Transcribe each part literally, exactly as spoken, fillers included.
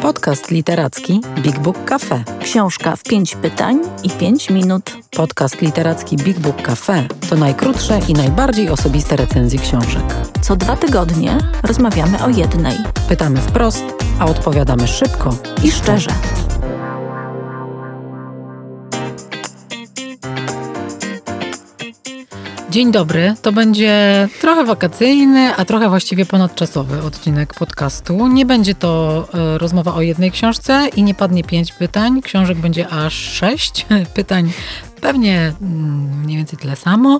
Podcast literacki Big Book Cafe. Książka w pięć pytań i pięć minut. Podcast literacki Big Book Cafe to najkrótsze i najbardziej osobiste recenzje książek. Co dwa tygodnie rozmawiamy o jednej. Pytamy wprost, a odpowiadamy szybko I szczerze. Dzień dobry, to będzie trochę wakacyjny, a trochę właściwie ponadczasowy odcinek podcastu. Nie będzie to y, rozmowa o jednej książce i nie padnie pięć pytań. Książek będzie aż sześć pytań. Pewnie mniej więcej tyle samo,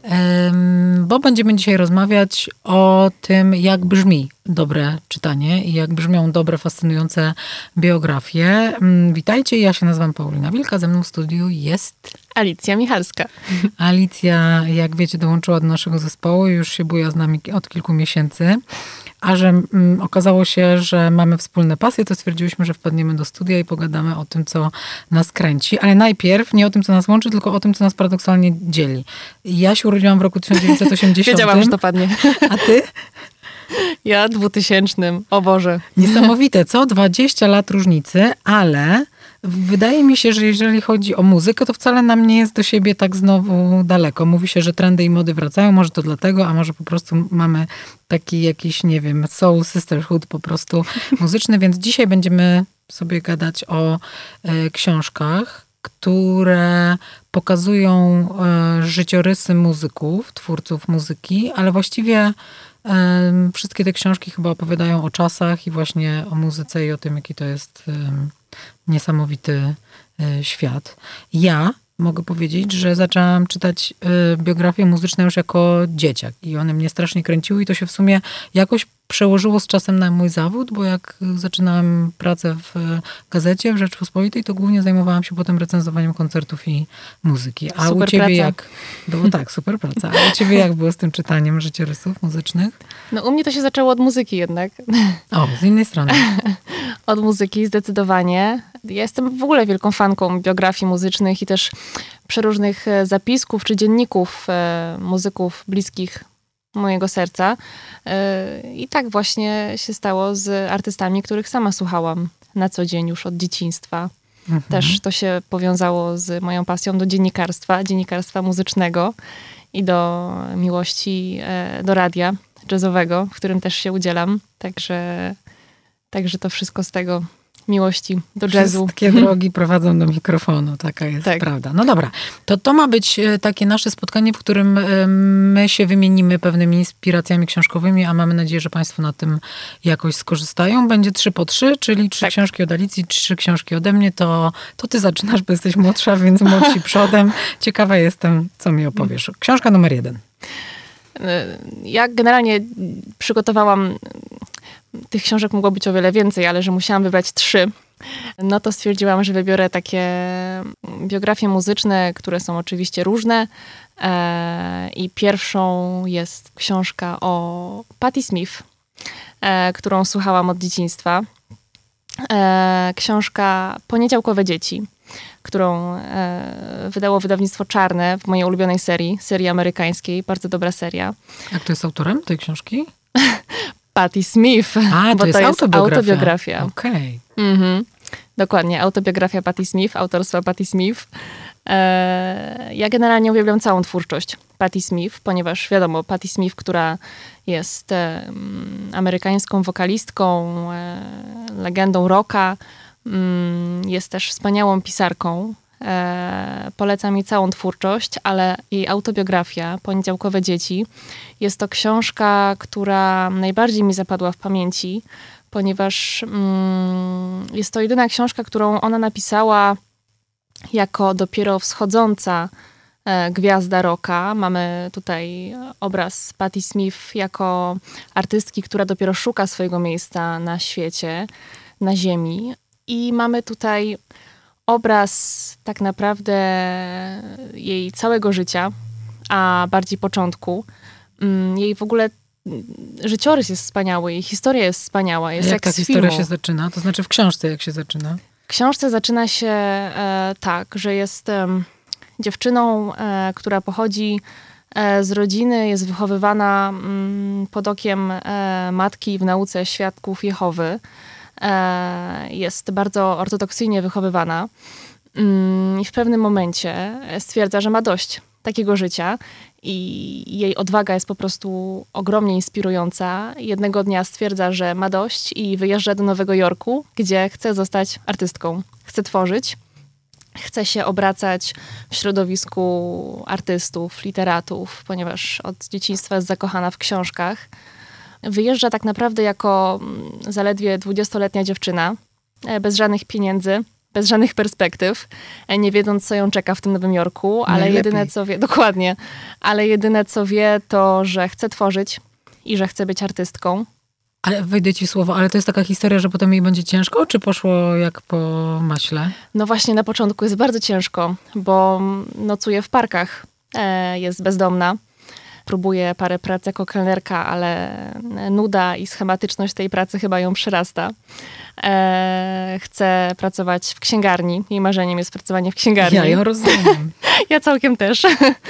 bo będziemy dzisiaj rozmawiać o tym, jak brzmi dobre czytanie i jak brzmią dobre, fascynujące biografie. Witajcie, ja się nazywam Paulina Wilka, ze mną w studiu jest Alicja Michalska. Alicja, jak wiecie, dołączyła do naszego zespołu i już się buja z nami od kilku miesięcy. A że mm, okazało się, że mamy wspólne pasje, to stwierdziłyśmy, że wpadniemy do studia i pogadamy o tym, co nas kręci. Ale najpierw nie o tym, co nas łączy, tylko o tym, co nas paradoksalnie dzieli. Ja się urodziłam w roku tysiąc dziewięćset osiemdziesiątym. Wiedziałam, że to padnie. A ty? Ja dwutysięcznym. O Boże. Niesamowite, co? dwadzieścia lat różnicy, ale wydaje mi się, że jeżeli chodzi o muzykę, to wcale nam nie jest do siebie tak znowu daleko. Mówi się, że trendy i mody wracają, może to dlatego, a może po prostu mamy taki jakiś, nie wiem, soul sisterhood po prostu muzyczny, więc dzisiaj będziemy sobie gadać o e, książkach, które pokazują e, życiorysy muzyków, twórców muzyki, ale właściwie e, wszystkie te książki chyba opowiadają o czasach i właśnie o muzyce i o tym, jaki to jest e, niesamowity e, świat. Ja mogę powiedzieć, że zaczęłam czytać e, biografie muzyczne już jako dzieciak i one mnie strasznie kręciły i to się w sumie jakoś przełożyło z czasem na mój zawód, bo jak zaczynałam pracę w gazecie w Rzeczpospolitej, to głównie zajmowałam się potem recenzowaniem koncertów i muzyki. A super u ciebie praca. jak było? Tak, super praca. A u ciebie jak było z tym czytaniem życiorysów muzycznych? No u mnie to się zaczęło od muzyki jednak. O, z innej strony. Od muzyki zdecydowanie. Ja jestem w ogóle wielką fanką biografii muzycznych i też przeróżnych zapisków czy dzienników e, muzyków bliskich mojego serca. I tak właśnie się stało z artystami, których sama słuchałam na co dzień już od dzieciństwa. Mhm. Też to się powiązało z moją pasją do dziennikarstwa, dziennikarstwa muzycznego i do miłości do radia jazzowego, w którym też się udzielam. Także, także to wszystko z tego miłości do jazzu. Wszystkie drogi prowadzą do mikrofonu, taka jest tak. Prawda. No dobra, to to ma być takie nasze spotkanie, w którym my się wymienimy pewnymi inspiracjami książkowymi, a mamy nadzieję, że państwo na tym jakoś skorzystają. Będzie trzy po trzy, czyli trzy tak. książki od Alicji, trzy książki ode mnie. To, to ty zaczynasz, bo jesteś młodsza, więc młodsi przodem. Ciekawa jestem, co mi opowiesz. Książka numer jeden. Ja generalnie przygotowałam, tych książek mogło być o wiele więcej, ale że musiałam wybrać trzy, no to stwierdziłam, że wybiorę takie biografie muzyczne, które są oczywiście różne. I pierwszą jest książka o Patti Smith, którą słuchałam od dzieciństwa. Książka Poniedziałkowe dzieci, którą e, wydało wydawnictwo Czarne w mojej ulubionej serii, serii amerykańskiej. Bardzo dobra seria. A kto jest autorem tej książki? Patti Smith. A, to bo jest to jest autobiografia. autobiografia. Okej. Okay. Mhm. Dokładnie, autobiografia Patti Smith, autorstwa Patti Smith. E, ja generalnie uwielbiam całą twórczość Patti Smith, ponieważ wiadomo, Patti Smith, która jest e, amerykańską wokalistką, e, legendą rocka, jest też wspaniałą pisarką. E, polecam jej całą twórczość, ale jej autobiografia Poniedziałkowe dzieci jest to książka, która najbardziej mi zapadła w pamięci, ponieważ mm, jest to jedyna książka, którą ona napisała jako dopiero wschodząca e, gwiazda rocka. Mamy tutaj obraz Patti Smith jako artystki, która dopiero szuka swojego miejsca na świecie, na ziemi. I mamy tutaj obraz tak naprawdę jej całego życia, a bardziej początku. Jej w ogóle życiorys jest wspaniały, jej historia jest wspaniała. Jest jak jak ta z historia filmu. się zaczyna? To znaczy w książce jak się zaczyna? W książce zaczyna się e, tak, że jest e, dziewczyną, e, która pochodzi e, z rodziny, jest wychowywana m, pod okiem e, matki w nauce świadków Jehowy. jest bardzo ortodoksyjnie wychowywana i w pewnym momencie stwierdza, że ma dość takiego życia i jej odwaga jest po prostu ogromnie inspirująca. Jednego dnia stwierdza, że ma dość i wyjeżdża do Nowego Jorku, gdzie chce zostać artystką. Chce tworzyć, chce się obracać w środowisku artystów, literatów, ponieważ od dzieciństwa jest zakochana w książkach. Wyjeżdża tak naprawdę jako zaledwie dwudziestoletnia dziewczyna, bez żadnych pieniędzy, bez żadnych perspektyw, nie wiedząc, co ją czeka w tym Nowym Jorku, ale Najlepiej. jedyne, co wie, dokładnie, ale jedyne, co wie, to, że chce tworzyć i że chce być artystką. Ale wejdę ci słowo, ale to jest taka historia, że potem jej będzie ciężko, czy poszło jak po maśle? No właśnie na początku jest bardzo ciężko, bo nocuje w parkach, e, jest bezdomna. Próbuje parę prac jako kelnerka, ale nuda i schematyczność tej pracy chyba ją przyrasta. E, chce pracować w księgarni. Jej marzeniem jest pracowanie w księgarni. Ja ją rozumiem. Ja całkiem też.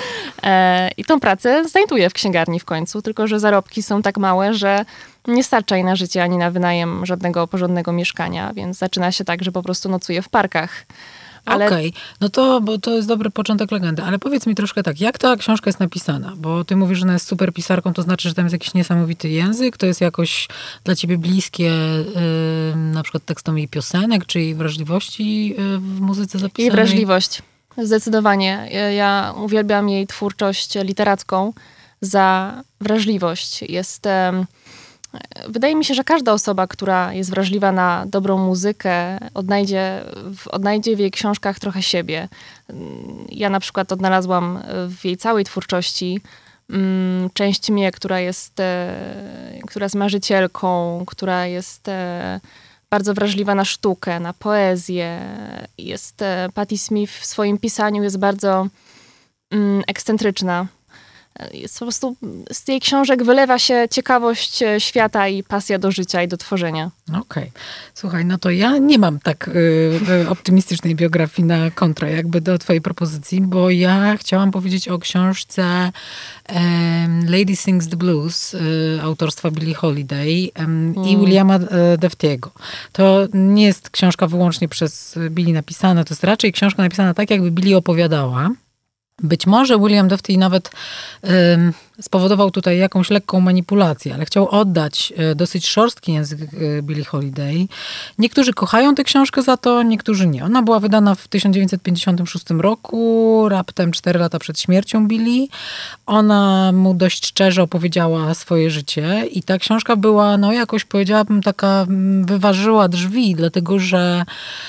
E, I tą pracę znajduje w księgarni w końcu, tylko że zarobki są tak małe, że nie starcza jej na życie ani na wynajem żadnego porządnego mieszkania, więc zaczyna się tak, że po prostu nocuje w parkach. Ale... Okej, okay. No to, bo to jest dobry początek legendy, ale powiedz mi troszkę tak, jak ta książka jest napisana? Bo ty mówisz, że ona jest super pisarką, to znaczy, że tam jest jakiś niesamowity język, to jest jakoś dla ciebie bliskie yy, na przykład tekstom jej piosenek, czy jej wrażliwości yy, w muzyce zapisanej? Jej wrażliwość, zdecydowanie. Ja uwielbiam jej twórczość literacką za wrażliwość. Jest... Yy... Wydaje mi się, że każda osoba, która jest wrażliwa na dobrą muzykę, odnajdzie w, odnajdzie w jej książkach trochę siebie. Ja na przykład odnalazłam w jej całej twórczości um, część mnie, która jest, e, która jest marzycielką, która jest e, bardzo wrażliwa na sztukę, na poezję. Jest, e, Patti Smith w swoim pisaniu jest bardzo um, ekscentryczna. Jest po prostu, z jej książek wylewa się ciekawość świata i pasja do życia i do tworzenia. Okej. Okay. Słuchaj, no to ja nie mam tak y, optymistycznej biografii na kontrę jakby do twojej propozycji, bo ja chciałam powiedzieć o książce um, Lady Sings the Blues y, autorstwa Billie Holiday um, mm. i Williama y, Deftiego. To nie jest książka wyłącznie przez Billie napisana, to jest raczej książka napisana tak, jakby Billie opowiadała. Być może William Defty nawet ym, spowodował tutaj jakąś lekką manipulację, ale chciał oddać y, dosyć szorstki język y, Billie Holiday. Niektórzy kochają tę książkę za to, niektórzy nie. Ona była wydana w tysiąc dziewięćset pięćdziesiątym szóstym roku, raptem cztery lata przed śmiercią Billie. Ona mu dość szczerze opowiedziała swoje życie i ta książka była, no jakoś powiedziałabym, taka wyważyła drzwi, dlatego że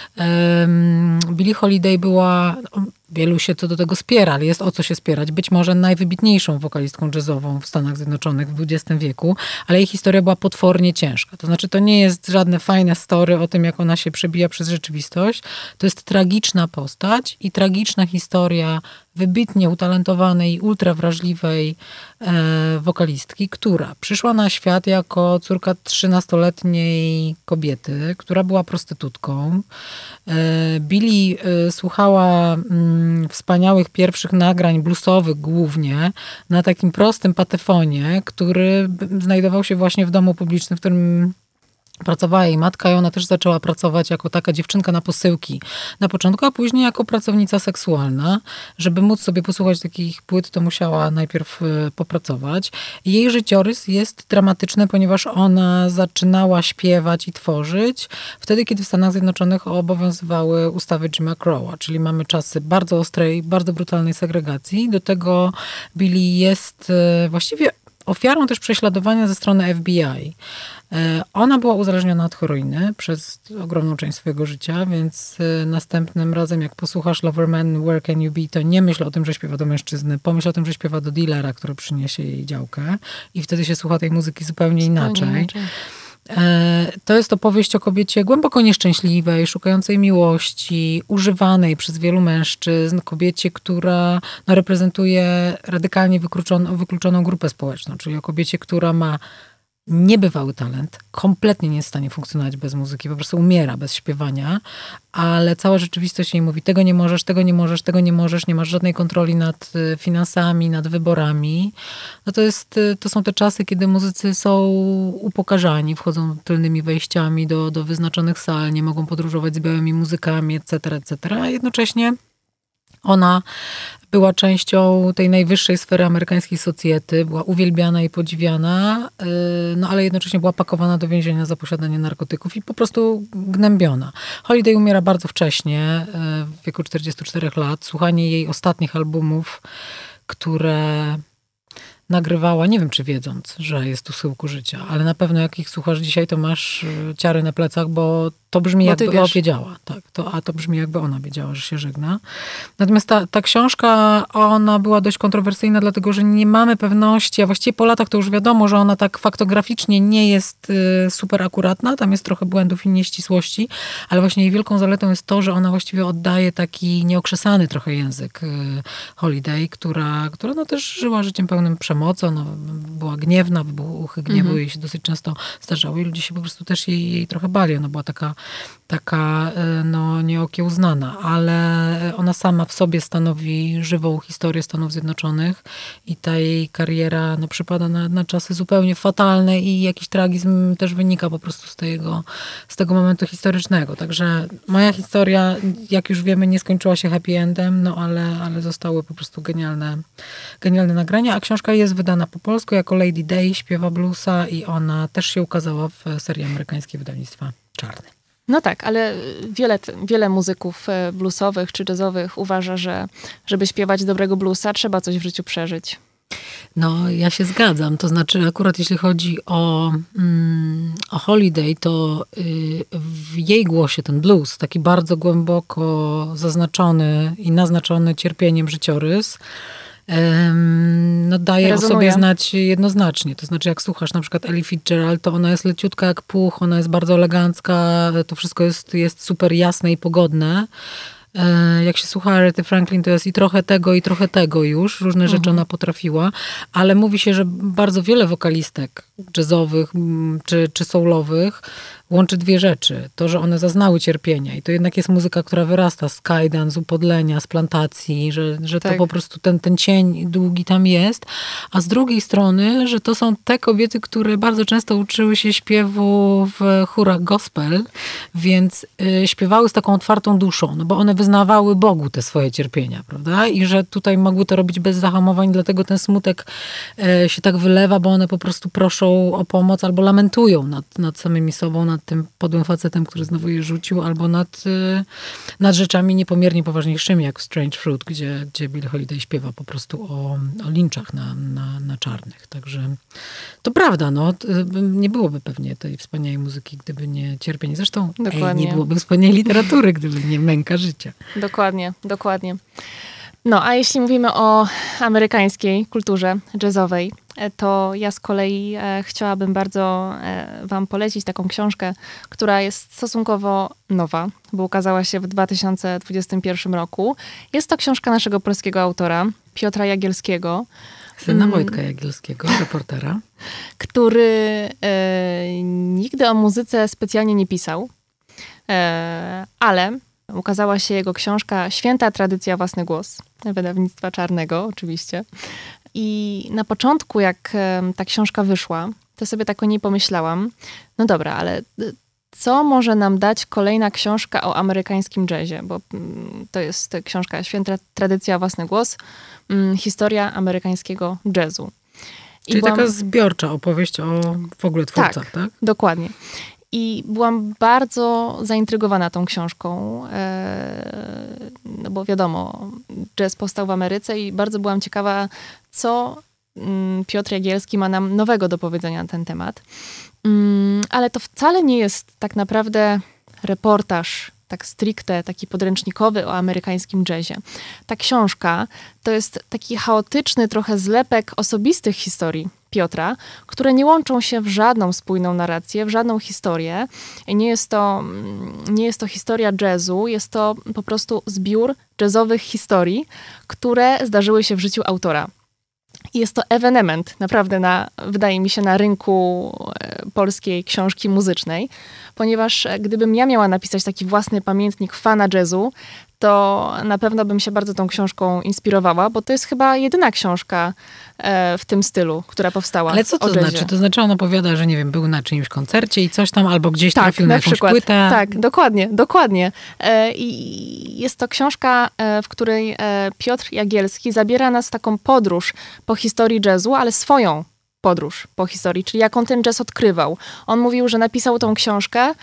ym, Billie Holiday była... Wielu się co do tego spiera, ale jest o co się spierać. Być może najwybitniejszą wokalistką jazzową w Stanach Zjednoczonych w dwudziestym wieku, ale jej historia była potwornie ciężka. To znaczy, to nie jest żadne fajne story o tym, jak ona się przebija przez rzeczywistość. To jest tragiczna postać i tragiczna historia wybitnie utalentowanej, ultra wrażliwej e, wokalistki, która przyszła na świat jako córka trzynastoletniej kobiety, która była prostytutką. E, Billie e, słuchała mm, wspaniałych pierwszych nagrań bluesowych głównie na takim prostym patefonie, który znajdował się właśnie w domu publicznym, w którym pracowała jej matka i ona też zaczęła pracować jako taka dziewczynka na posyłki na początku, a później jako pracownica seksualna. Żeby móc sobie posłuchać takich płyt, to musiała najpierw popracować. Jej życiorys jest dramatyczny, ponieważ ona zaczynała śpiewać i tworzyć wtedy, kiedy w Stanach Zjednoczonych obowiązywały ustawy Jima Crowa, czyli mamy czasy bardzo ostrej, bardzo brutalnej segregacji. Do tego Billie jest właściwie ofiarą też prześladowania ze strony F B I. Ona była uzależniona od heroiny przez ogromną część swojego życia, więc następnym razem, jak posłuchasz Loverman, Where Can You Be, to nie myśl o tym, że śpiewa do mężczyzny. Pomyśl o tym, że śpiewa do dealera, który przyniesie jej działkę i wtedy się słucha tej muzyki zupełnie inaczej. Zupełnie inaczej. To jest opowieść o kobiecie głęboko nieszczęśliwej, szukającej miłości, używanej przez wielu mężczyzn, kobiecie, która no, reprezentuje radykalnie wykluczoną, wykluczoną grupę społeczną, czyli o kobiecie, która ma Niebywały talent, kompletnie nie jest w stanie funkcjonować bez muzyki, po prostu umiera bez śpiewania, ale cała rzeczywistość jej mówi, tego nie możesz, tego nie możesz, tego nie możesz, nie masz żadnej kontroli nad finansami, nad wyborami. No to jest, to są te czasy, kiedy muzycy są upokarzani, wchodzą tylnymi wejściami do, do wyznaczonych sal, nie mogą podróżować z białymi muzykami, et cetera, et cetera. A jednocześnie ona była częścią tej najwyższej sfery amerykańskiej socjety, była uwielbiana i podziwiana, no ale jednocześnie była pakowana do więzienia za posiadanie narkotyków i po prostu gnębiona. Holiday umiera bardzo wcześnie, w wieku czterdziestu czterech lat. Słuchanie jej ostatnich albumów, które nagrywała, nie wiem czy wiedząc, że jest u schyłku życia, ale na pewno jak ich słuchasz dzisiaj, to masz ciary na plecach, bo to brzmi bo jakby wiesz. ona wiedziała. Tak, to, a to brzmi jakby ona wiedziała, że się żegna. Natomiast ta, ta książka, ona była dość kontrowersyjna, dlatego że nie mamy pewności, a właściwie po latach to już wiadomo, że ona tak faktograficznie nie jest y, super akuratna, tam jest trochę błędów i nieścisłości, ale właśnie jej wielką zaletą jest to, że ona właściwie oddaje taki nieokrzesany trochę język y, Holiday, która, która no też żyła życiem pełnym przemocy, ona była gniewna, wybuchy gniewu Mhm. jej się dosyć często zdarzały i ludzie się po prostu też jej, jej trochę bali. Ona była taka taka no, nieokiełznana, ale ona sama w sobie stanowi żywą historię Stanów Zjednoczonych i ta jej kariera no, przypada na, na czasy zupełnie fatalne i jakiś tragizm też wynika po prostu z tego, z tego momentu historycznego. Także moja historia, jak już wiemy, nie skończyła się happy endem, no ale, ale zostały po prostu genialne, genialne nagrania, a książka jest wydana po polsku jako Lady Day, śpiewa bluesa i ona też się ukazała w serii amerykańskiej wydawnictwa Czarny. No tak, ale wiele, wiele muzyków bluesowych czy jazzowych uważa, że żeby śpiewać dobrego bluesa, trzeba coś w życiu przeżyć. No, ja się zgadzam. To znaczy, akurat jeśli chodzi o, mm, o Holiday, to y, w jej głosie ten blues, taki bardzo głęboko zaznaczony i naznaczony cierpieniem życiorys, no daje Rezonuje. o sobie znać jednoznacznie. To znaczy, jak słuchasz na przykład Ellie Fitzgerald, to ona jest leciutka jak puch, ona jest bardzo elegancka, to wszystko jest, jest super jasne i pogodne. Jak się słucha Arethy Franklin, to jest i trochę tego, i trochę tego już. Różne rzeczy Mhm. ona potrafiła. Ale mówi się, że bardzo wiele wokalistek jazzowych czy, czy soulowych łączy dwie rzeczy. To, że one zaznały cierpienia. I to jednak jest muzyka, która wyrasta z kajdan, z upodlenia, z plantacji. Że, że Tak. to po prostu ten, ten cień długi tam jest. A z drugiej strony, że to są te kobiety, które bardzo często uczyły się śpiewu w chórach gospel. Więc y, śpiewały z taką otwartą duszą. No bo one wyznawały Bogu te swoje cierpienia, prawda? I że tutaj mogły to robić bez zahamowań, dlatego ten smutek y, się tak wylewa, bo one po prostu proszą o pomoc albo lamentują nad, nad samymi sobą, nad tym podłym facetem, który znowu je rzucił, albo nad, y, nad rzeczami niepomiernie poważniejszymi, jak w Strange Fruit, gdzie, gdzie Billie Holiday śpiewa po prostu o, o linczach na, na, na czarnych. Także to prawda, no. Nie byłoby pewnie tej wspaniałej muzyki, gdyby nie cierpienie. Zresztą ej, nie byłoby wspaniałej literatury, gdyby nie męka życia. Dokładnie, dokładnie. No, a jeśli mówimy o amerykańskiej kulturze jazzowej, to ja z kolei e, chciałabym bardzo e, wam polecić taką książkę, która jest stosunkowo nowa, bo ukazała się w dwa tysiące dwudziestym pierwszym roku. Jest to książka naszego polskiego autora, Piotra Jagielskiego. Syna Wojtka Jagielskiego, reportera. Który e, nigdy o muzyce specjalnie nie pisał, e, ale ukazała się jego książka Święta tradycja, własny głos, wydawnictwa Czarnego oczywiście. I na początku, jak e, ta książka wyszła, to sobie tak o niej pomyślałam, no dobra, ale co może nam dać kolejna książka o amerykańskim jazzie? Bo mm, to jest książka Święta tradycja, własny głos, mm, historia amerykańskiego jazzu. I Czyli byłam... taka zbiorcza opowieść o w ogóle twórcach, tak? tak? Dokładnie. I byłam bardzo zaintrygowana tą książką, e, no bo wiadomo, jazz powstał w Ameryce i bardzo byłam ciekawa, co mm, Piotr Jagielski ma nam nowego do powiedzenia na ten temat. Mm, ale to wcale nie jest tak naprawdę reportaż, tak stricte, taki podręcznikowy o amerykańskim jazzie. Ta książka to jest taki chaotyczny trochę zlepek osobistych historii Piotra, które nie łączą się w żadną spójną narrację, w żadną historię. Nie jest to, nie jest to historia jazzu, jest to po prostu zbiór jazzowych historii, które zdarzyły się w życiu autora. I jest to ewenement, naprawdę, na, wydaje mi się, na rynku polskiej książki muzycznej, ponieważ gdybym ja miała napisać taki własny pamiętnik fana jazzu, to na pewno bym się bardzo tą książką inspirowała, bo to jest chyba jedyna książka e, w tym stylu, która powstała. Ale co to o jazzie. znaczy? To znaczy on opowiada, że nie wiem, był na czyimś koncercie i coś tam, albo gdzieś tak, trafił na, na jakąś przykład. płytę. Tak, dokładnie, dokładnie. E, I jest to książka, e, w której e, Piotr Jagielski zabiera nas w taką podróż po historii jazzu, ale swoją podróż po historii, czyli jak on ten jazz odkrywał. On mówił, że napisał tą książkę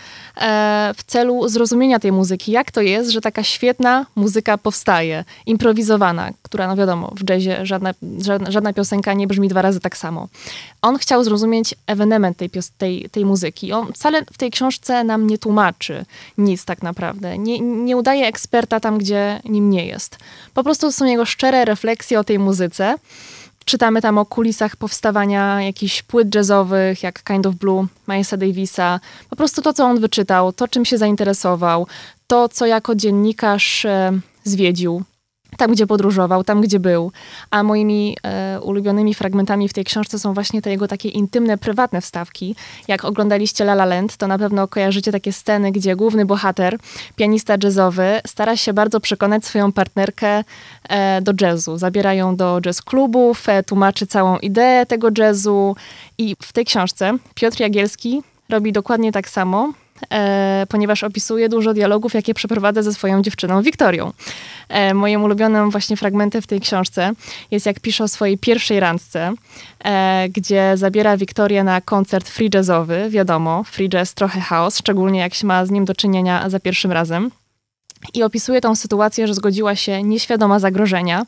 e, w celu zrozumienia tej muzyki. Jak to jest, że taka świetna muzyka powstaje, improwizowana, która, no wiadomo, w jazzie żadna, żadna, żadna piosenka nie brzmi dwa razy tak samo. On chciał zrozumieć ewenement tej, tej, tej muzyki. On wcale w tej książce nam nie tłumaczy nic tak naprawdę. Nie, nie udaje eksperta tam, gdzie nim nie jest. Po prostu to są jego szczere refleksje o tej muzyce. Czytamy tam o kulisach powstawania jakichś płyt jazzowych, jak Kind of Blue, Milesa Davisa. Po prostu to, co on wyczytał, to, czym się zainteresował, to, co jako dziennikarz e, zwiedził, tam, gdzie podróżował, tam, gdzie był. A moimi e, ulubionymi fragmentami w tej książce są właśnie te jego takie intymne, prywatne wstawki. Jak oglądaliście La La Land, to na pewno kojarzycie takie sceny, gdzie główny bohater, pianista jazzowy, stara się bardzo przekonać swoją partnerkę e, do jazzu. Zabiera ją do jazz klubów, e, tłumaczy całą ideę tego jazzu. I w tej książce Piotr Jagielski robi dokładnie tak samo, E, ponieważ opisuje dużo dialogów, jakie przeprowadza ze swoją dziewczyną Wiktorią. E, moim ulubionym właśnie fragmentem w tej książce jest, jak pisze o swojej pierwszej randce, e, gdzie zabiera Wiktorię na koncert free jazzowy. Wiadomo, free jazz trochę chaos, szczególnie jak się ma z nim do czynienia za pierwszym razem. I opisuje tą sytuację, że zgodziła się nieświadoma zagrożenia.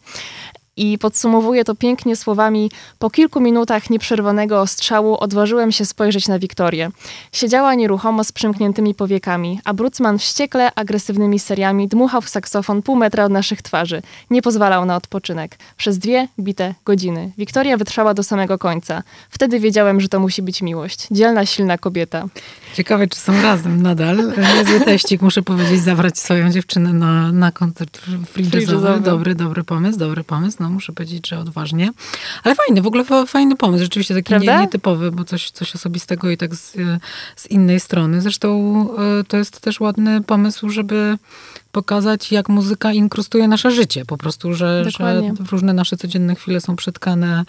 I podsumowuje to pięknie słowami: po kilku minutach nieprzerwanego ostrzału odważyłem się spojrzeć na Wiktorię. Siedziała nieruchomo z przymkniętymi powiekami, a Brucman wściekle, agresywnymi seriami dmuchał w saksofon pół metra od naszych twarzy. Nie pozwalał na odpoczynek. Przez dwie bite godziny. Wiktoria wytrwała do samego końca. Wtedy wiedziałem, że to musi być miłość. Dzielna, silna kobieta. Ciekawe, czy są razem nadal. Niezły teścik, muszę powiedzieć, zabrać swoją dziewczynę na, na koncert free jazzowy. Dobry, dobry pomysł, dobry pomysł. No, muszę powiedzieć, że odważnie. Ale fajny, w ogóle fajny pomysł. Rzeczywiście taki nie, nietypowy, bo coś, coś osobistego i tak z, z innej strony. Zresztą to jest też ładny pomysł, żeby pokazać, jak muzyka inkrustuje nasze życie. Po prostu, że, że różne nasze codzienne chwile są przetkane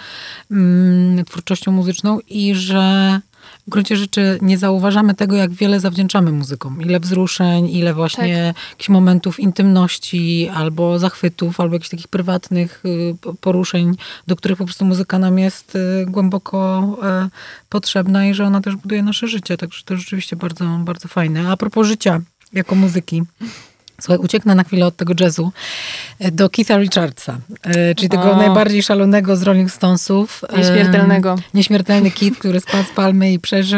mm, twórczością muzyczną i że w gruncie rzeczy nie zauważamy tego, jak wiele zawdzięczamy muzykom. Ile wzruszeń, ile właśnie tak. jakichś momentów intymności, albo zachwytów, albo jakichś takich prywatnych poruszeń, do których po prostu muzyka nam jest głęboko potrzebna i że ona też buduje nasze życie. Także to rzeczywiście bardzo, bardzo fajne. A propos życia jako muzyki. Słuchaj, ucieknę na chwilę od tego jazzu do Keitha Richardsa, czyli tego o. najbardziej szalonego z Rolling Stonesów. Nieśmiertelnego. Nieśmiertelny Keith, który spadł z palmy i przeżył,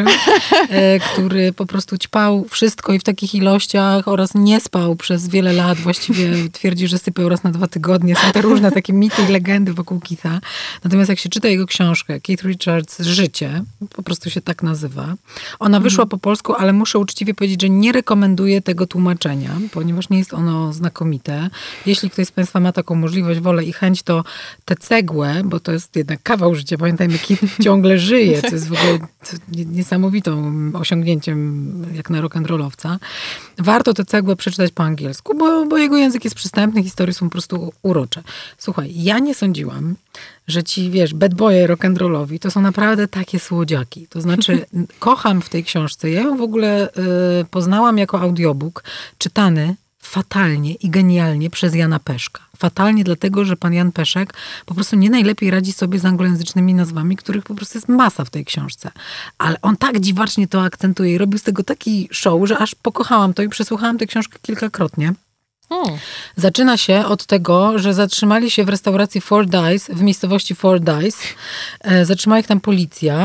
który po prostu ćpał wszystko i w takich ilościach oraz nie spał przez wiele lat. Właściwie twierdzi, że sypiał raz na dwa tygodnie. Są te różne takie mity i legendy wokół Keitha. Natomiast jak się czyta jego książkę, Keith Richards Życie, po prostu się tak nazywa. Ona wyszła mhm. po polsku, ale muszę uczciwie powiedzieć, że nie rekomenduję tego tłumaczenia, ponieważ nie jest ono znakomite. Jeśli ktoś z Państwa ma taką możliwość, wolę i chęć, to tę cegłę, bo to jest jednak kawał życia, pamiętajmy, Keith ciągle żyje, co jest w ogóle niesamowitą osiągnięciem jak na rock'n'rollowca. Warto tę cegłę przeczytać po angielsku, bo, bo jego język jest przystępny, historie są po prostu urocze. Słuchaj, ja nie sądziłam, że ci, wiesz, bad boye rock'n'rollowi to są naprawdę takie słodziaki. To znaczy, kocham w tej książce. Ja ją w ogóle y, poznałam jako audiobook, czytany fatalnie i genialnie przez Jana Peszka. Fatalnie dlatego, że pan Jan Peszek po prostu nie najlepiej radzi sobie z anglojęzycznymi nazwami, których po prostu jest masa w tej książce. Ale on tak dziwacznie to akcentuje i robił z tego taki show, że aż pokochałam to i przesłuchałam tę książkę kilkakrotnie. Hmm. Zaczyna się od tego, że zatrzymali się w restauracji Four Dice, w miejscowości Four Dice. E, zatrzymała ich tam policja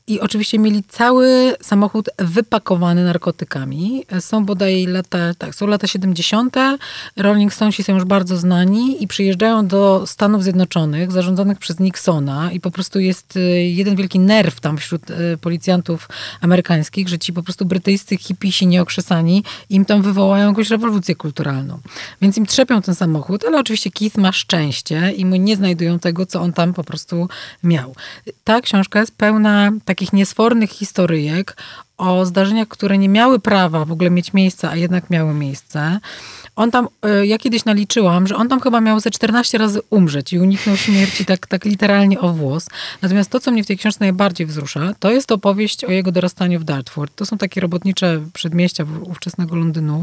I oczywiście mieli cały samochód wypakowany narkotykami. Są bodaj lata, tak, są lata siedemdziesiąte. Rolling Stonesi są już bardzo znani i przyjeżdżają do Stanów Zjednoczonych, zarządzonych przez Nixona i po prostu jest jeden wielki nerw tam wśród policjantów amerykańskich, że ci po prostu brytyjscy hipisi nieokrzesani im tam wywołają jakąś rewolucję kulturalną. Więc im trzepią ten samochód, ale oczywiście Keith ma szczęście i mu nie znajdują tego, co on tam po prostu miał. Ta książka jest pełna takich niesfornych historyjek o zdarzeniach, które nie miały prawa w ogóle mieć miejsca, a jednak miały miejsce. On tam, ja kiedyś naliczyłam, że on tam chyba miał ze czternaście razy umrzeć i uniknął śmierci tak, tak literalnie o włos. Natomiast to, co mnie w tej książce najbardziej wzrusza, to jest opowieść o jego dorastaniu w Dartford. To są takie robotnicze przedmieścia ówczesnego Londynu.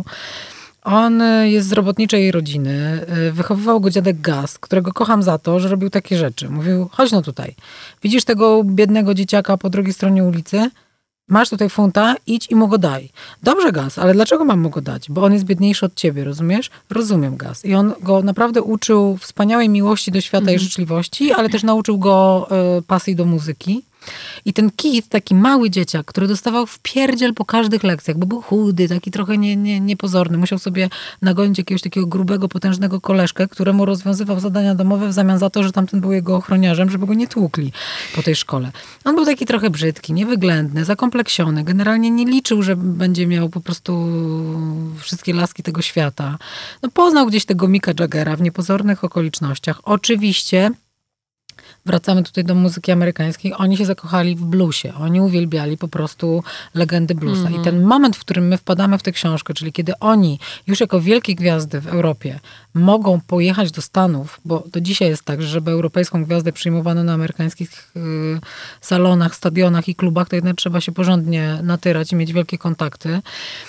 On jest z robotniczej rodziny. Wychowywał go dziadek Gus, którego kocham za to, że robił takie rzeczy. Mówił, chodź no tutaj. Widzisz tego biednego dzieciaka po drugiej stronie ulicy? Masz tutaj funta, idź i mu go daj. Dobrze, Gus, ale dlaczego mam mu go dać? Bo on jest biedniejszy od ciebie, rozumiesz? Rozumiem, Gus. I on go naprawdę uczył wspaniałej miłości do świata mhm. i życzliwości, ale też nauczył go y, pasji do muzyki. I ten Keith, taki mały dzieciak, który dostawał wpierdziel po każdych lekcjach, bo był chudy, taki trochę nie, nie, niepozorny. Musiał sobie nagonić jakiegoś takiego grubego, potężnego koleżkę, któremu rozwiązywał zadania domowe w zamian za to, że tamten był jego ochroniarzem, żeby go nie tłukli po tej szkole. On był taki trochę brzydki, niewyględny, zakompleksiony. Generalnie nie liczył, że będzie miał po prostu wszystkie laski tego świata. No, poznał gdzieś tego Micka Jaggera w niepozornych okolicznościach. Oczywiście wracamy tutaj do muzyki amerykańskiej. Oni się zakochali w bluesie. Oni uwielbiali po prostu legendy bluesa. Mm-hmm. I ten moment, w którym my wpadamy w tę książkę, czyli kiedy oni już jako wielkie gwiazdy w Europie mogą pojechać do Stanów, bo do dzisiaj jest tak, że żeby europejską gwiazdę przyjmowano na amerykańskich y, salonach, stadionach i klubach, to jednak trzeba się porządnie natyrać i mieć wielkie kontakty.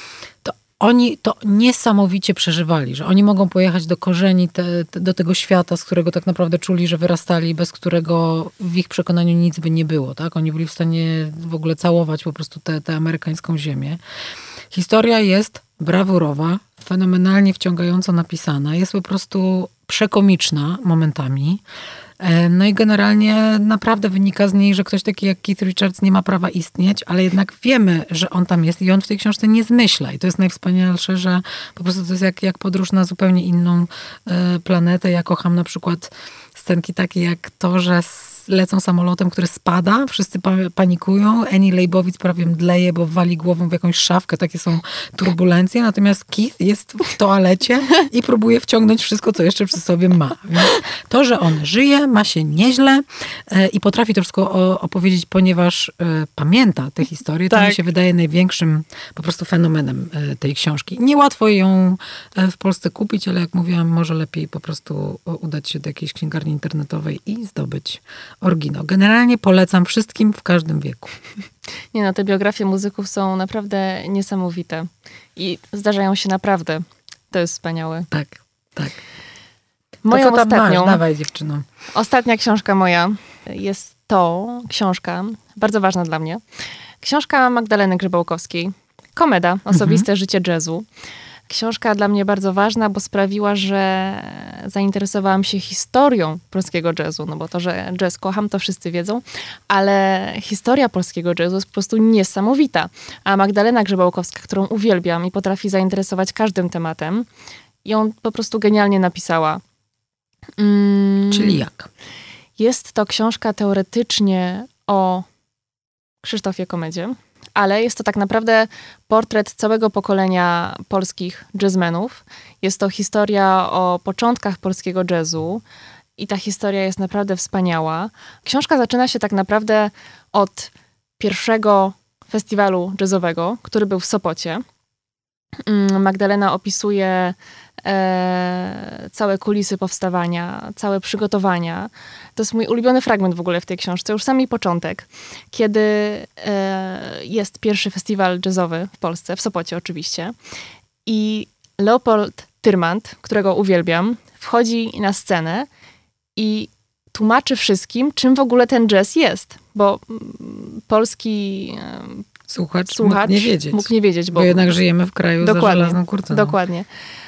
Oni to niesamowicie przeżywali, że oni mogą pojechać do korzeni, te, te, do tego świata, z którego tak naprawdę czuli, że wyrastali, bez którego w ich przekonaniu nic by nie było. Tak? Oni byli w stanie w ogóle całować po prostu tę amerykańską ziemię. Historia jest brawurowa, fenomenalnie wciągająco napisana. Jest po prostu przekomiczna momentami. No i generalnie naprawdę wynika z niej, że ktoś taki jak Keith Richards nie ma prawa istnieć, ale jednak wiemy, że on tam jest i on w tej książce nie zmyśla. I to jest najwspanialsze, że po prostu to jest jak, jak podróż na zupełnie inną y, planetę. Ja kocham na przykład scenki takie jak to, że lecą samolotem, który spada, wszyscy pa- panikują, Annie Leibovitz prawie mdleje, bo wali głową w jakąś szafkę, takie są turbulencje, natomiast Keith jest w toalecie i próbuje wciągnąć wszystko, co jeszcze przy sobie ma. Więc to, że on żyje, ma się nieźle e, i potrafi to wszystko o, opowiedzieć, ponieważ e, pamięta tę historię, to tak mi się wydaje największym po prostu fenomenem e, tej książki. Niełatwo ją e, w Polsce kupić, ale jak mówiłam, może lepiej po prostu udać się do jakiejś księgarni internetowej i zdobyć oryginał. Generalnie polecam wszystkim w każdym wieku. Nie no, te biografie muzyków są naprawdę niesamowite. I zdarzają się naprawdę. To jest wspaniałe. Tak, tak. Moją to co tam ostatnią, masz? Dawaj, dziewczyno. Ostatnia książka moja jest to książka, bardzo ważna dla mnie. Książka Magdaleny Grzebałkowskiej. Komeda. Osobiste mhm. życie jazzu. Książka dla mnie bardzo ważna, bo sprawiła, że zainteresowałam się historią polskiego jazzu. No bo to, że jazz kocham, to wszyscy wiedzą, ale historia polskiego jazzu jest po prostu niesamowita. A Magdalena Grzebałkowska, którą uwielbiam i potrafi zainteresować każdym tematem, ją po prostu genialnie napisała. Mm, Czyli jak? Jest to książka teoretycznie o Krzysztofie Komedzie, ale jest to tak naprawdę portret całego pokolenia polskich jazzmenów. Jest to historia o początkach polskiego jazzu i ta historia jest naprawdę wspaniała. Książka zaczyna się tak naprawdę od pierwszego festiwalu jazzowego, który był w Sopocie. Magdalena opisuje e, całe kulisy powstawania, całe przygotowania. To jest mój ulubiony fragment w ogóle w tej książce, już sam jej początek, kiedy e, jest pierwszy festiwal jazzowy w Polsce, w Sopocie oczywiście. I Leopold Tyrmand, którego uwielbiam, wchodzi na scenę i tłumaczy wszystkim, czym w ogóle ten jazz jest. Bo mm, polski Słuchacz, Słuchacz mógł nie wiedzieć. Mógł nie wiedzieć, bo, bo jednak żyjemy w kraju za żelazną kurtyną. Dokładnie.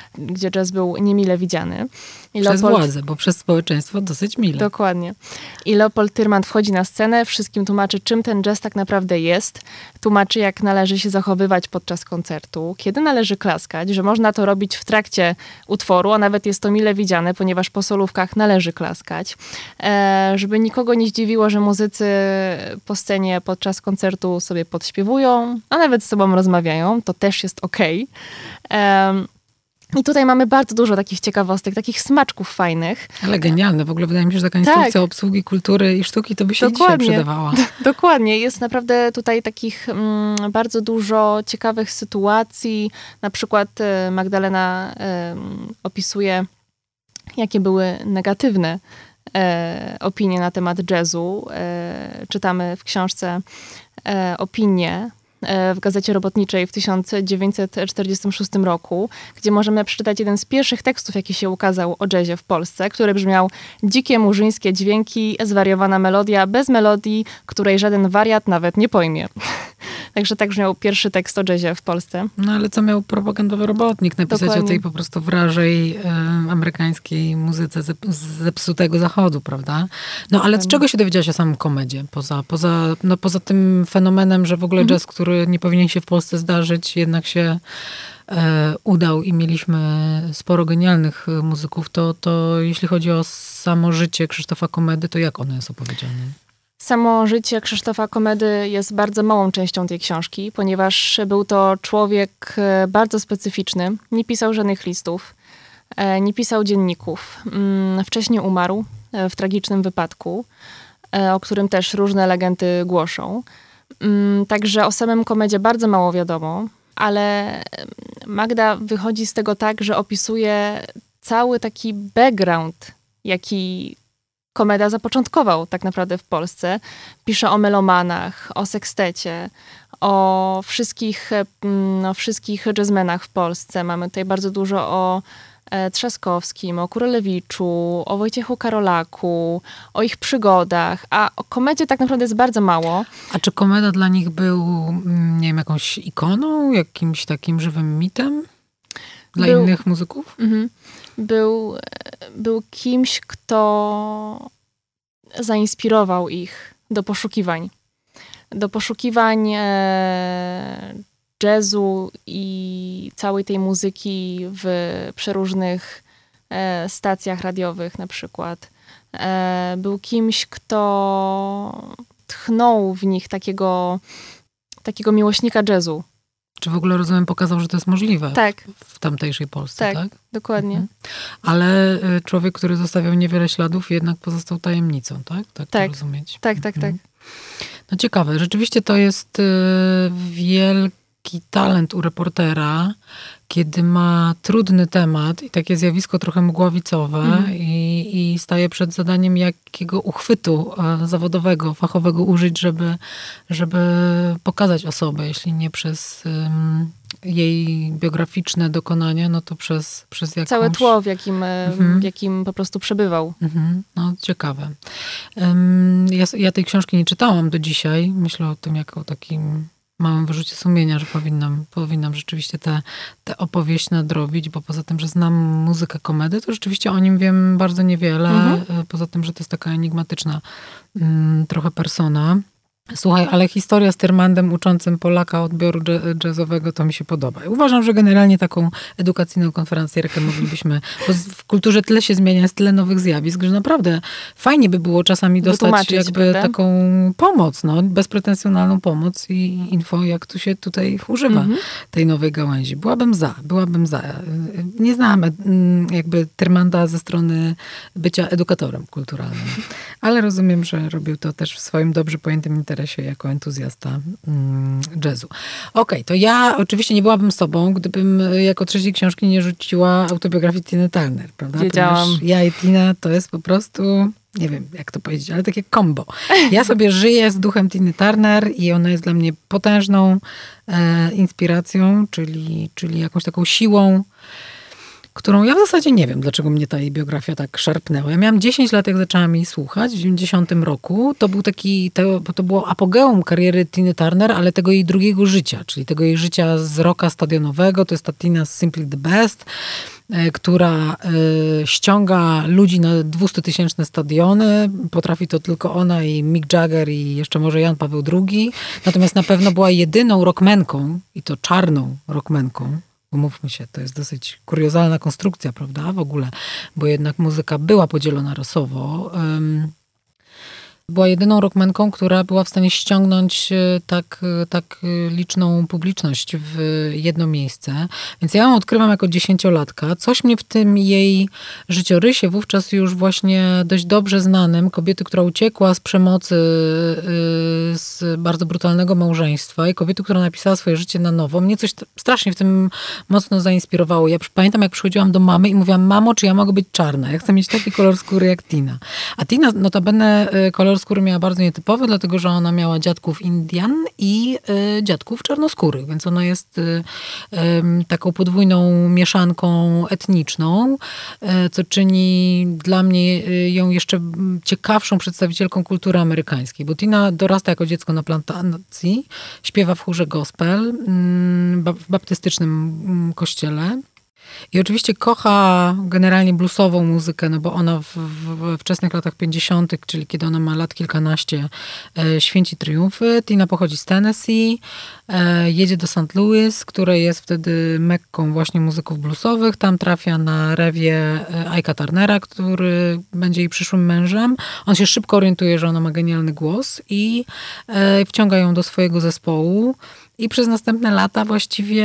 gdzie jazz był niemile widziany. I Przez Leopold... władzę, bo przez społeczeństwo dosyć mile. Dokładnie. I Leopold Tyrman wchodzi na scenę, wszystkim tłumaczy, czym ten jazz tak naprawdę jest. Tłumaczy, jak należy się zachowywać podczas koncertu, kiedy należy klaskać, że można to robić w trakcie utworu, a nawet jest to mile widziane, ponieważ po solówkach należy klaskać. E, żeby nikogo nie zdziwiło, że muzycy po scenie podczas koncertu sobie podśpiewują, a nawet z sobą rozmawiają. To też jest okej. Okay. I tutaj mamy bardzo dużo takich ciekawostek, takich smaczków fajnych. Ale genialne. W ogóle wydaje mi się, że taka instrukcja tak. obsługi kultury i sztuki to by się Dokładnie. dzisiaj przydawała. Dokładnie. Jest naprawdę tutaj takich mm, bardzo dużo ciekawych sytuacji. Na przykład y, Magdalena y, opisuje, jakie były negatywne y, opinie na temat jazzu. Y, czytamy w książce y, opinie w Gazecie Robotniczej w tysiąc dziewięćset czterdziestym szóstym roku, gdzie możemy przeczytać jeden z pierwszych tekstów, jaki się ukazał o jazzie w Polsce, który brzmiał: dzikie murzyńskie dźwięki, zwariowana melodia, bez melodii, której żaden wariat nawet nie pojmie. Także tak brzmiał pierwszy tekst o jazzie w Polsce. No ale co miał propagandowy robotnik napisać Dokładnie. o tej po prostu wrażej e, amerykańskiej muzyce ze, zepsutego zachodu, prawda? No ale z czego się dowiedziałaś o samym komedzie? Poza, poza, no, poza tym fenomenem, że w ogóle mhm. jazz, który nie powinien się w Polsce zdarzyć, jednak się e, udał i mieliśmy sporo genialnych muzyków, to, to jeśli chodzi o samo życie Krzysztofa Komedy, to jak ono jest opowiedziane? Samo życie Krzysztofa Komedy jest bardzo małą częścią tej książki, ponieważ był to człowiek bardzo specyficzny. Nie pisał żadnych listów, nie pisał dzienników. Wcześniej umarł w tragicznym wypadku, o którym też różne legendy głoszą. Także o samym Komedzie bardzo mało wiadomo, ale Magda wychodzi z tego tak, że opisuje cały taki background, jaki Komeda zapoczątkował tak naprawdę w Polsce. Pisze o melomanach, o sekstecie, o wszystkich, no, wszystkich jazzmenach w Polsce. Mamy tutaj bardzo dużo o e, Trzaskowskim, o Kurelewiczu, o Wojciechu Karolaku, o ich przygodach, a o Komedzie tak naprawdę jest bardzo mało. A czy Komeda dla nich był, nie wiem, jakąś ikoną, jakimś takim żywym mitem dla był, innych muzyków? Mhm. Był, był kimś, kto zainspirował ich do poszukiwań. Do poszukiwań e, jazzu i całej tej muzyki w przeróżnych e, stacjach radiowych na przykład. E, był kimś, kto tchnął w nich takiego, takiego miłośnika jazzu. Czy w ogóle, rozumiem, pokazał, że to jest możliwe tak. w, w tamtejszej Polsce, tak? Tak, dokładnie. Mhm. Ale człowiek, który zostawiał niewiele śladów, jednak pozostał tajemnicą, tak? Tak, tak. to rozumieć. Tak, tak, mhm. tak. No ciekawe. Rzeczywiście to jest y, wielki talent u reportera, kiedy ma trudny temat i takie zjawisko trochę mgławicowe mhm. i, i staje przed zadaniem, jakiego uchwytu e, zawodowego, fachowego użyć, żeby, żeby pokazać osobę, jeśli nie przez um, jej biograficzne dokonania, no to przez, przez jakąś... Całe tło, w jakim, mhm. w jakim po prostu przebywał. Mhm. No, ciekawe. Um, ja, ja tej książki nie czytałam do dzisiaj. Myślę o tym jako takim małym wyrzucie sumienia, że powinnam, powinnam rzeczywiście tę te, te opowieść nadrobić, bo poza tym, że znam muzykę Komedy, to rzeczywiście o nim wiem bardzo niewiele. Mhm. Poza tym, że to jest taka enigmatyczna mm, trochę persona. Słuchaj, ale historia z Tyrmandem uczącym Polaka odbioru jazzowego to mi się podoba. Uważam, że generalnie taką edukacyjną konferencjerkę moglibyśmy, bo w kulturze tyle się zmienia, jest tyle nowych zjawisk, że naprawdę fajnie by było czasami dostać jakby prawda? taką pomoc, no, bezpretensjonalną pomoc i info, jak tu się tutaj używa mhm. tej nowej gałęzi. Byłabym za, byłabym za. Nie znałam jakby Tyrmanda ze strony bycia edukatorem kulturalnym, ale rozumiem, że robił to też w swoim dobrze pojętym interesie jako entuzjasta mm, jazzu. Okej, okay, to ja oczywiście nie byłabym sobą, gdybym jako trzeciej książki nie rzuciła autobiografii Tiny Turner, prawda? Wiedziałam. Ponieważ ja i Tina to jest po prostu, nie wiem jak to powiedzieć, ale takie combo. Ja sobie żyję z duchem Tiny Turner i ona jest dla mnie potężną e, inspiracją, czyli, czyli jakąś taką siłą, którą ja w zasadzie nie wiem, dlaczego mnie ta jej biografia tak szarpnęła. Ja miałam dziesięć lat, jak zaczęłam jej słuchać, w dziewięćdziesiątym roku. To był taki, to, to było apogeum kariery Tiny Turner, ale tego jej drugiego życia, czyli tego jej życia z rocka stadionowego. To jest ta Tina z Simply the Best. która ściąga ludzi na dwustutysięczne stadiony. Potrafi to tylko ona i Mick Jagger i jeszcze może Jan Paweł drugi. Natomiast na pewno była jedyną rockmanką, i to czarną rockmanką. Umówmy się, to jest dosyć kuriozalna konstrukcja, prawda, w ogóle, bo jednak muzyka była podzielona rasowo. Była jedyną rockmanką, która była w stanie ściągnąć tak, tak liczną publiczność w jedno miejsce. Więc ja ją odkrywam jako dziesięciolatka. Coś mnie w tym jej życiorysie, wówczas już właśnie dość dobrze znanym, kobiety, która uciekła z przemocy, z bardzo brutalnego małżeństwa i kobiety, która napisała swoje życie na nowo. Mnie coś strasznie w tym mocno zainspirowało. Ja pamiętam, jak przychodziłam do mamy i mówiłam: mamo, czy ja mogę być czarna? Ja chcę mieć taki kolor skóry jak Tina. A Tina, notabene, kolor skóry miała bardzo nietypowy, dlatego że ona miała dziadków Indian i y, dziadków czarnoskórych, więc ona jest y, y, taką podwójną mieszanką etniczną, y, co czyni dla mnie y, ją jeszcze ciekawszą przedstawicielką kultury amerykańskiej, bo Tina dorasta jako dziecko na plantacji, śpiewa w chórze gospel y, w baptystycznym kościele. I oczywiście kocha generalnie bluesową muzykę, no bo ona w, w wczesnych latach pięćdziesiątych, czyli kiedy ona ma lat kilkanaście, e, święci triumfy. Tina pochodzi z Tennessee, e, jedzie do Saint Louis, które jest wtedy mekką właśnie muzyków bluesowych. Tam trafia na rewię Ike'a Turnera, który będzie jej przyszłym mężem. On się szybko orientuje, że ona ma genialny głos i e, wciąga ją do swojego zespołu. I przez następne lata właściwie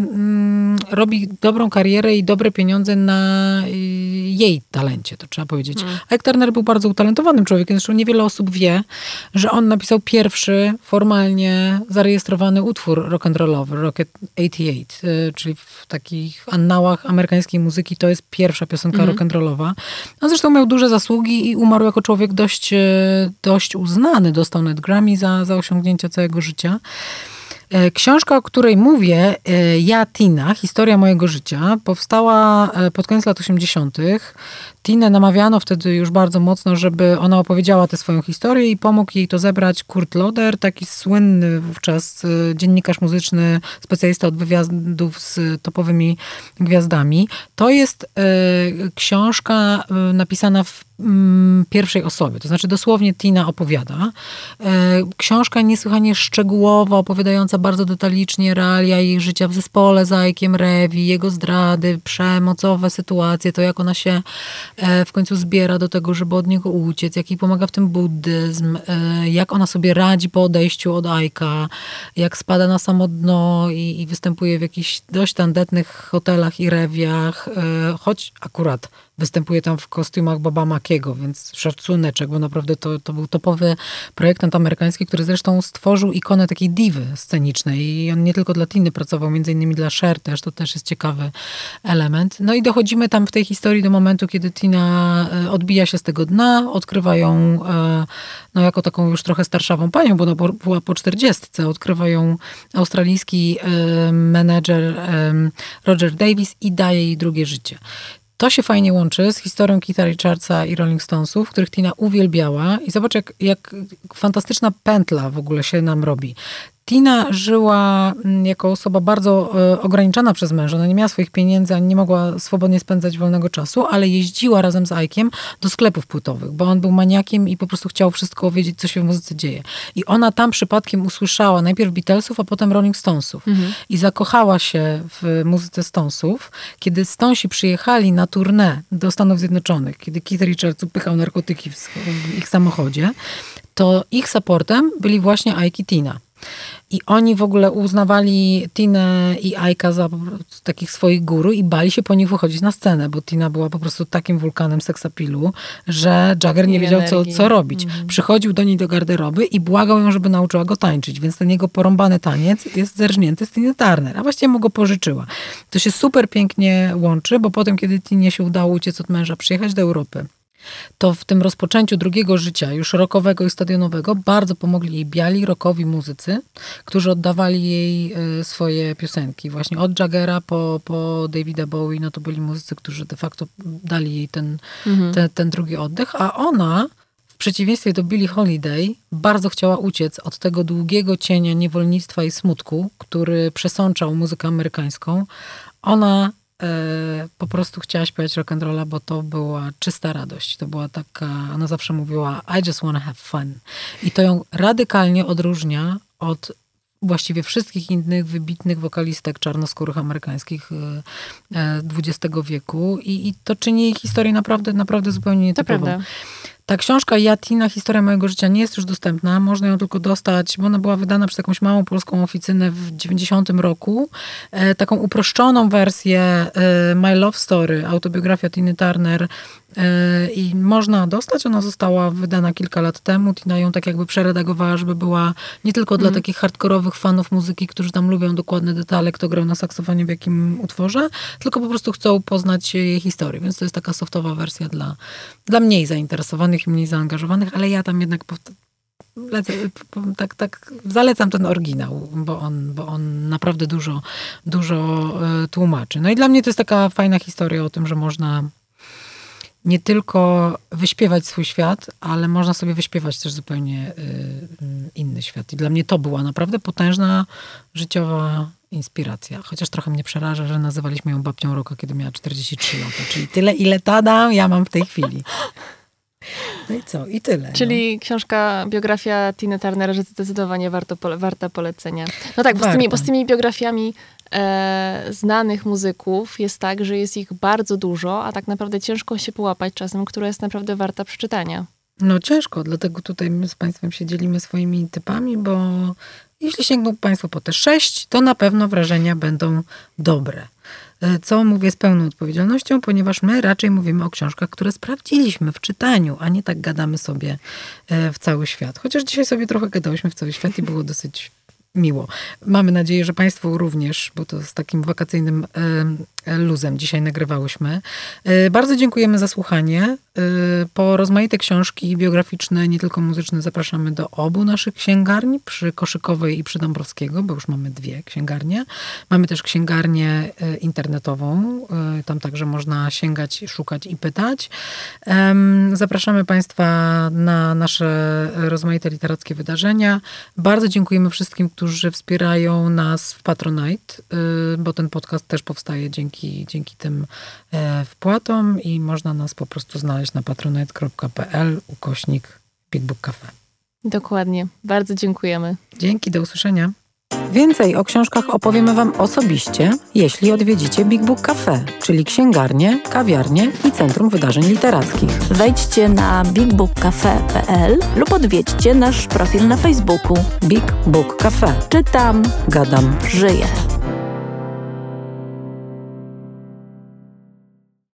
mm, robi dobrą karierę i dobre pieniądze na y, jej talencie, to trzeba powiedzieć. Mm. Ike Turner był bardzo utalentowanym człowiekiem, zresztą niewiele osób wie, że on napisał pierwszy formalnie zarejestrowany utwór rock'n'rollowy, Rocket osiemdziesiąt osiem, y, czyli w takich annałach amerykańskiej muzyki to jest pierwsza piosenka mm. rock'n'rollowa. On zresztą miał duże zasługi i umarł jako człowiek dość, dość uznany. Dostał net Grammy za, za osiągnięcia całego życia. Książka, o której mówię, Ja, Tina, historia mojego życia, powstała pod koniec lat osiemdziesiątych. Tinę namawiano wtedy już bardzo mocno, żeby ona opowiedziała tę swoją historię i pomógł jej to zebrać Kurt Loder, taki słynny wówczas dziennikarz muzyczny, specjalista od wywiadów z topowymi gwiazdami. To jest y, książka y, napisana w y, pierwszej osobie, to znaczy dosłownie Tina opowiada. Y, książka niesłychanie szczegółowa, opowiadająca bardzo detalicznie realia jej życia w zespole z Ike'iem, rewi, jego zdrady, przemocowe sytuacje, to jak ona się w końcu zbiera do tego, żeby od niego uciec, jak jej pomaga w tym buddyzm, jak ona sobie radzi po odejściu od Ike'a, jak spada na samo dno i, i występuje w jakichś dość tandetnych hotelach i rewiach, choć akurat występuje tam w kostiumach Boba Mackiego, więc szacuneczek, bo naprawdę to, to był topowy projektant amerykański, który zresztą stworzył ikonę takiej diwy scenicznej i on nie tylko dla Tiny pracował, między innymi dla Cher też, to też jest ciekawy element. No i dochodzimy tam w tej historii do momentu, kiedy Tina odbija się z tego dna, odkrywa ją no, jako taką już trochę starszawą panią, bo ona była po czterdziestce, odkrywa ją australijski menedżer Roger Davis i daje jej drugie życie. To się fajnie łączy z historią Keitha Richardsa i Rolling Stonesów, których Tina uwielbiała. I zobacz, jak, jak fantastyczna pętla w ogóle się nam robi. Tina żyła jako osoba bardzo e, ograniczana przez męża. Ona nie miała swoich pieniędzy, ani nie mogła swobodnie spędzać wolnego czasu, ale jeździła razem z Ike'iem do sklepów płytowych, bo on był maniakiem i po prostu chciał wszystko wiedzieć, co się w muzyce dzieje. I ona tam przypadkiem usłyszała najpierw Beatlesów, a potem Rolling Stonesów. Mhm. I zakochała się w muzyce Stonesów. Kiedy Stonesi przyjechali na tournée do Stanów Zjednoczonych, kiedy Keith Richards upychał narkotyki w, w ich samochodzie, to ich supportem byli właśnie Ike i Tina. I oni w ogóle uznawali Tinę i Ike'a za takich swoich guru i bali się po nich wychodzić na scenę, bo Tina była po prostu takim wulkanem seksapilu, że Jagger nie wiedział, co, co robić. Mhm. Przychodził do niej do garderoby i błagał ją, żeby nauczyła go tańczyć, więc ten jego porąbany taniec jest zerżnięty z Tiny Turner, a właściwie mu go pożyczyła. To się super pięknie łączy, bo potem, kiedy Tinie się udało uciec od męża, przyjechać do Europy, to w tym rozpoczęciu drugiego życia, już rockowego i stadionowego, bardzo pomogli jej biali rockowi muzycy, którzy oddawali jej swoje piosenki. Właśnie od Jaggera po, po Davida Bowie, no to byli muzycy, którzy de facto dali jej ten, mhm. te, ten drugi oddech, a ona, w przeciwieństwie do Billie Holiday, bardzo chciała uciec od tego długiego cienia niewolnictwa i smutku, który przesączał muzykę amerykańską. Ona e, po prostu chciała śpiewać rock'n'rolla, bo to była czysta radość. To była taka, ona zawsze mówiła I just wanna have fun. I to ją radykalnie odróżnia od właściwie wszystkich innych wybitnych wokalistek czarnoskórych amerykańskich dwudziestego wieku i, i to czyni jej historię naprawdę, naprawdę zupełnie nietypową. To prawda. Ta książka Ja, Tina, historia mojego życia nie jest już dostępna. Można ją tylko dostać, bo ona była wydana przez jakąś małą polską oficynę w dziewięćdziesiątym roku. E, taką uproszczoną wersję e, My Love Story, autobiografia Tiny Turner e, i można dostać. Ona została wydana kilka lat temu. Tina ją tak jakby przeredagowała, żeby była nie tylko mm. dla takich hardkorowych fanów muzyki, którzy tam lubią dokładne detale, kto grał na saksofonie w jakim utworze, tylko po prostu chcą poznać jej historię. Więc to jest taka softowa wersja dla, dla mniej zainteresowanych i mniej zaangażowanych, ale ja tam jednak lecę, tak, tak zalecam ten oryginał, bo on, bo on naprawdę dużo, dużo tłumaczy. No i dla mnie to jest taka fajna historia o tym, że można nie tylko wyśpiewać swój świat, ale można sobie wyśpiewać też zupełnie inny świat. I dla mnie to była naprawdę potężna życiowa inspiracja. Chociaż trochę mnie przeraża, że nazywaliśmy ją babcią rocka, kiedy miała czterdzieści trzy lata. Czyli tyle, ile tada ja mam w tej chwili. No i co? I tyle. Czyli no. Książka, biografia Tiny Turner zdecydowanie warto, pole, warta polecenia. No tak, bo z tymi, bo z tymi biografiami e, znanych muzyków jest tak, że jest ich bardzo dużo, a tak naprawdę ciężko się połapać czasem, która jest naprawdę warta przeczytania. No ciężko, dlatego tutaj my z Państwem się dzielimy swoimi typami, bo jeśli sięgną Państwo po te sześć, to na pewno wrażenia będą dobre. Co mówię z pełną odpowiedzialnością, ponieważ my raczej mówimy o książkach, które sprawdziliśmy w czytaniu, a nie tak gadamy sobie w cały świat. Chociaż dzisiaj sobie trochę gadałyśmy w cały świat i było dosyć miło. Mamy nadzieję, że Państwu również, bo to z takim wakacyjnym e, luzem dzisiaj nagrywałyśmy. E, bardzo dziękujemy za słuchanie. E, po rozmaite książki biograficzne, nie tylko muzyczne, zapraszamy do obu naszych księgarni, przy Koszykowej i przy Dąbrowskiego, bo już mamy dwie księgarnie. Mamy też księgarnię e, internetową. E, tam także można sięgać, szukać i pytać. E, zapraszamy Państwa na nasze rozmaite literackie wydarzenia. Bardzo dziękujemy wszystkim, którzy wspierają nas w Patronite, bo ten podcast też powstaje dzięki, dzięki tym wpłatom i można nas po prostu znaleźć na patronite kropka p l ukośnik Big Book Cafe. Dokładnie. Bardzo dziękujemy. Dzięki, do usłyszenia. Więcej o książkach opowiemy Wam osobiście, jeśli odwiedzicie Big Book Cafe, czyli księgarnię, kawiarnię i Centrum Wydarzeń Literackich. Wejdźcie na big book cafe kropka p l lub odwiedźcie nasz profil na Facebooku Big Book Cafe. Czytam, gadam, żyję.